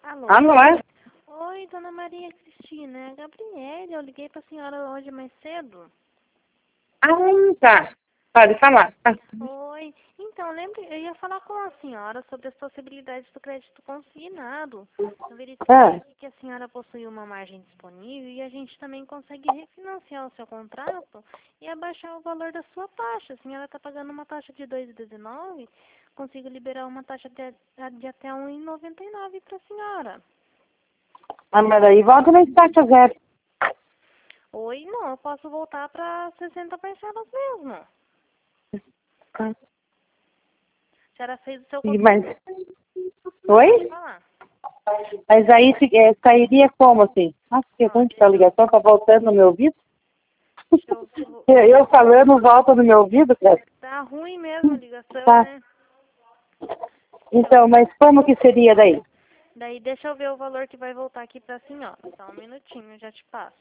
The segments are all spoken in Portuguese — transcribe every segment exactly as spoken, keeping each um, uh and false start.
Alô? Alô? Oi, dona Maria Cristina, é a Gabriele. Eu liguei para a senhora hoje mais cedo. Ah, tá. Pode falar. Oi. Então, lembre, eu ia falar com a senhora sobre as possibilidades do crédito consignado. Eu verifiquei Ah, aqui que a senhora possui uma margem disponível e a gente também consegue refinanciar o seu contrato e abaixar o valor da sua taxa. A senhora está pagando uma taxa de dois vírgula dezenove, consigo liberar uma taxa de, de até um vírgula noventa e nove para a senhora. ah, mas aí volta na estaca zero. Oi, não, eu posso voltar para sessenta parcelas mesmo. Ah, A senhora fez o seu e contrato. mas, Pode oi? falar. Mas aí se- é, sairia como assim? Nossa, que Ó, ruim que tá a deixa eu, ligação, tá voltando no meu ouvido. deixa eu, vou- Eu eu falando, volta no meu ouvido, cara. tá ruim mesmo a ligação, Tá. né? Deixa eu, Então, mas como que seria daí? daí deixa eu ver o valor que vai voltar aqui pra senhora. Só um minutinho, eu já te passo.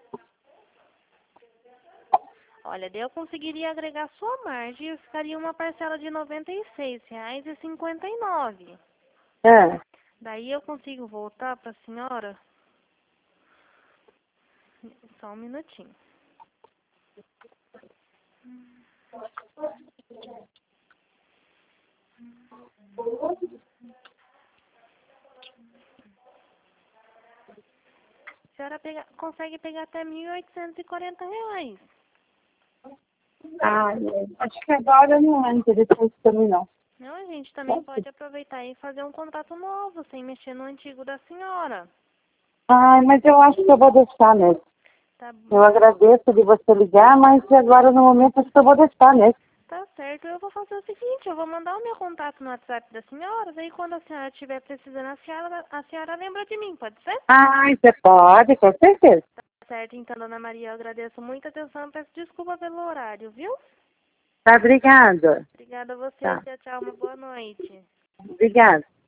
Olha, daí eu conseguiria agregar sua margem e ficaria uma parcela de noventa e seis reais e cinquenta e nove. Ah, Daí eu consigo voltar pra senhora. Só um minutinho. A senhora pega, consegue pegar até mil oitocentos e quarenta reais. ah, é. Acho que agora não é interessante também não. Não, a gente também pode aproveitar e fazer um contrato novo, sem mexer no antigo da senhora. Ah, mas eu acho que eu vou deixar mesmo. Tá, Eu agradeço de você ligar, mas agora no momento acho que eu vou deixar mesmo. tá certo, eu vou fazer o seguinte, eu vou mandar o meu contato no WhatsApp da senhora, daí quando a senhora estiver precisando, a senhora, a senhora lembra de mim, pode ser? Ah, você pode, com certeza. Tá certo, então, dona Maria, eu agradeço muita atenção, peço desculpa pelo horário, viu? Tá, obrigada. Obrigada a você, Tá, tchau, tchau, uma boa noite. obrigada.